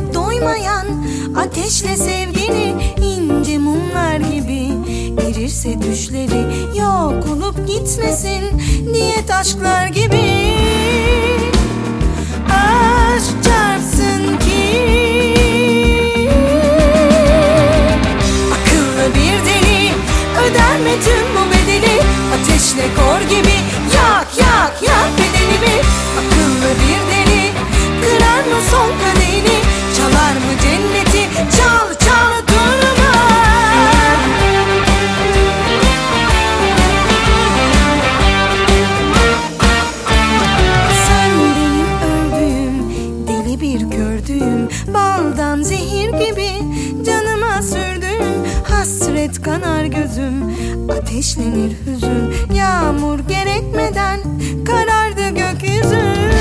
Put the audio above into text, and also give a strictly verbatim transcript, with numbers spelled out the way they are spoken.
doymayan ateşle sevgini, ince mumlar gibi erirse düşleri, yok olup gitmesin diyet aşklar gibi. Aşk çarpsın ki akıllı bir deli öder mi tüm bu bedeli, ateşle kor gibi yak yak yak bedenimi. Akıllı bir deli kırar mı son kadehini, çalar mı cenneti, çal çal durma. Sen benim öldüğüm, deli bir kördüğüm, baldan zehir gibi canıma sürdüğüm, hasret kanar gözüm, ateşlenir hüzün, yağmur gerekmeden karardı gökyüzü.